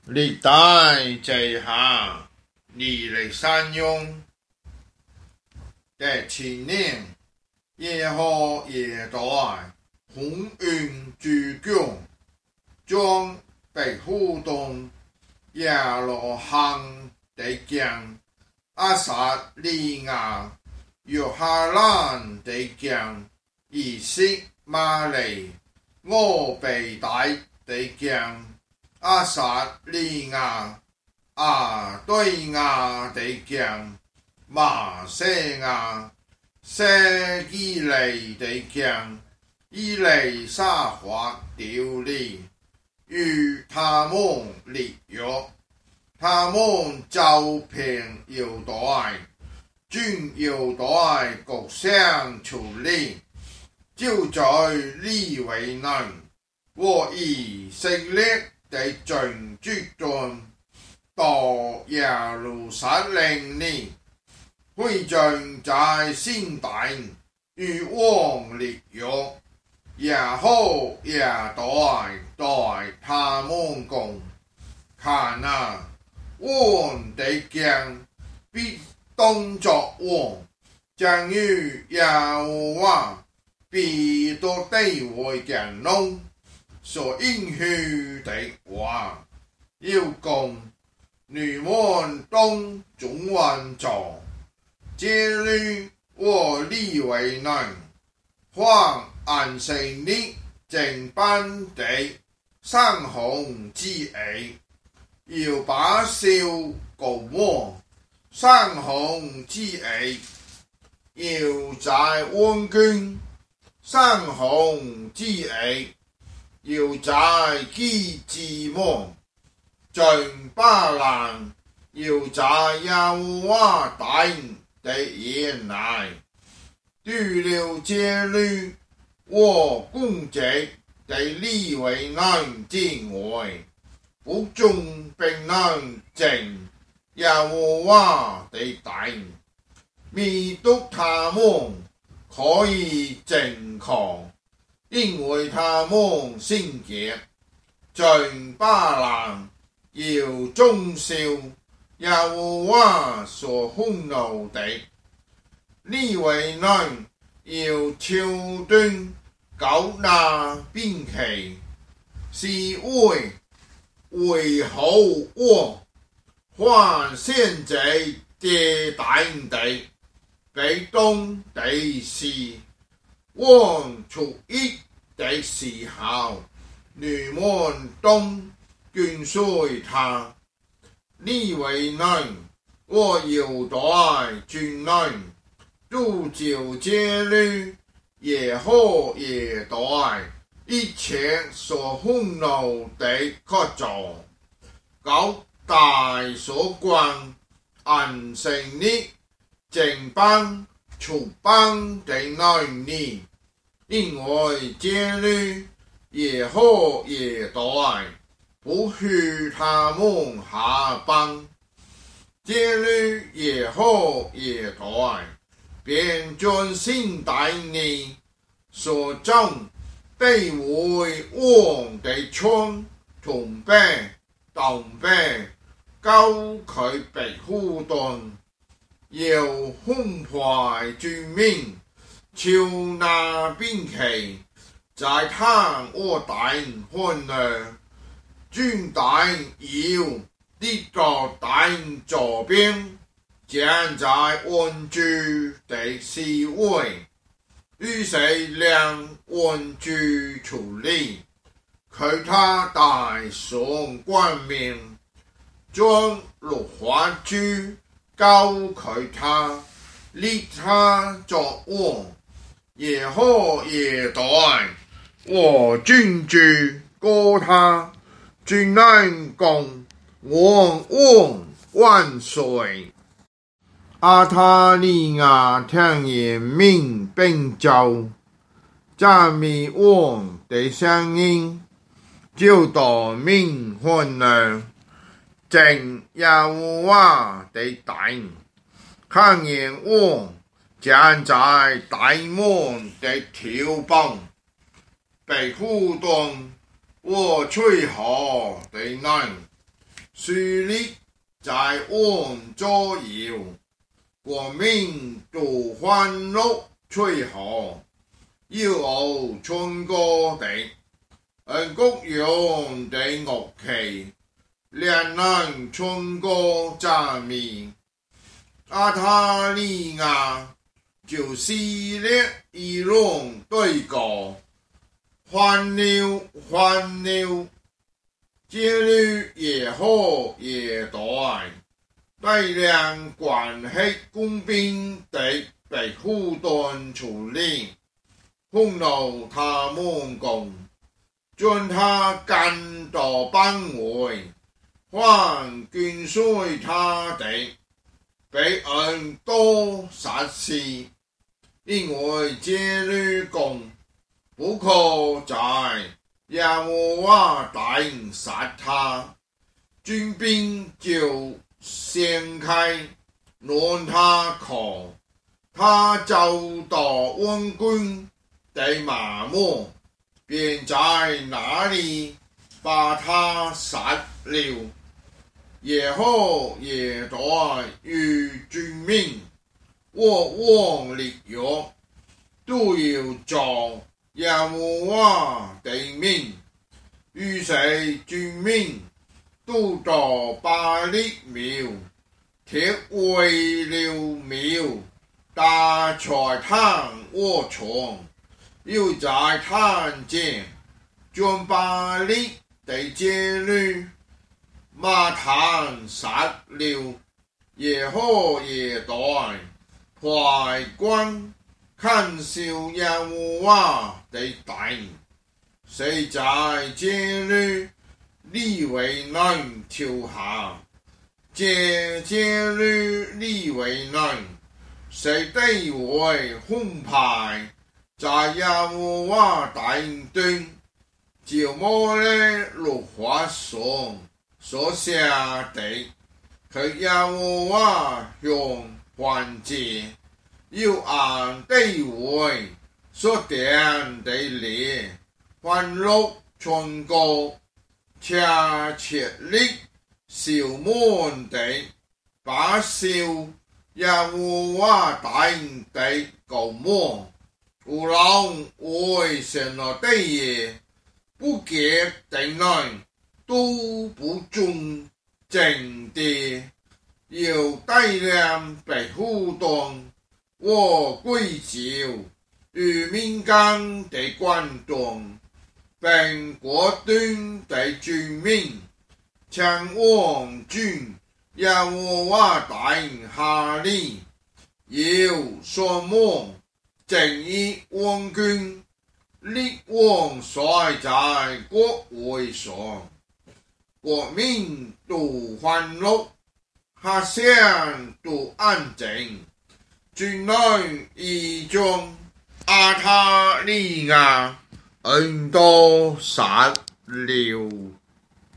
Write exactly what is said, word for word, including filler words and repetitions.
历代志下二零三用第七年，耶和耶代鸿运诸将，将北户东亚罗汉地将阿撒利亚约哈兰地将以色马利我北大地将阿撒利亚阿对亚地将马西亚舍基利地将伊利沙法丢利与他们立约，他们招聘犹大军犹大各乡处理，就在利维南和以色列的全主中到耶路撒冷里，会众在新坛与王立约，耶和耶代代他们讲，看啊，王的将必当作王，将与耶和华必多地位降龙所应许的话，要讲你们当中完做，这里我利为难，换安生的正班地上红之意，要把烧高我上红之意，要在温君上红之意，要在基之梦正巴兰，要在耶和华大的眼内，对了这里我公职的利为难之外，不中并难正耶和华的大，弥督他们可以正确，因为他们圣洁，正巴兰要忠孝耶和华所愤怒的，利为难要超端高拿兵器，是为为好我换现在的大地，被东地是王出一的时候，你们当跟随他，利为难我犹大军难，铸就这里耶和耶代一切所愤怒的可做，高大所关安生的正邦出邦的难呢，因为这里耶和耶代不许他们下邦，这里耶和耶代便将新大你所种被为王的村同辈同辈高佢被互动，要轰坏居民，超拿兵器，在他我大欢乐，军大要呢個大左邊，站在穩住的思維，於是兩穩住處理，佢他大雙冠冕，將六花珠交佢他，立他作王，耶和耶代我君主過他，君難共王王万岁！阿塔利亚听言明并奏，赞美王的声音，就到明欢乐，正耶和华的大，看见王站在大門的條旁，被互動和吹號的人。 蓄力在往左右，国民都欢乐吹号，要傲春歌地，而各样的乐器，两人春歌赞美。阿塔利亚就是列一龙对歌，欢乐欢乐，节日也好也大，大量关系工兵的被护盾处理，轰怒他们共，将他赶到班外，还跟随他的。被人多杀死，因为节律讲不可在耶和华答应杀他，军兵就掀开让他看，他遭到王军的麻木，便在那里把他杀了。也好也大与军民，我往力约，都要做耶和华的命。于是军民都到巴力庙，铁为了庙，大财炭卧床，又在炭间将巴力的节律。马坦杀了，也好也大，怀官看笑耶和华的大，谁在节律立为人跳下，这节律立为人，谁对为红牌，在耶和华大端，就冇咧落花上。所下的，佢耶和華向還借，要按地位所定的禮，歡樂唱歌，且切力笑滿地，把笑耶和華答應的高莫，有人為神了的嘢，不結定內。都不忠正的，有大量被互动和规则与民間的觀眾，並果斷的居民，向王軍耶和華答應下令，要說麼正義王軍，立王帥在國位上。國民都歡樂，下鄉都安靜，軍內已將阿塔利亞恩都殺了。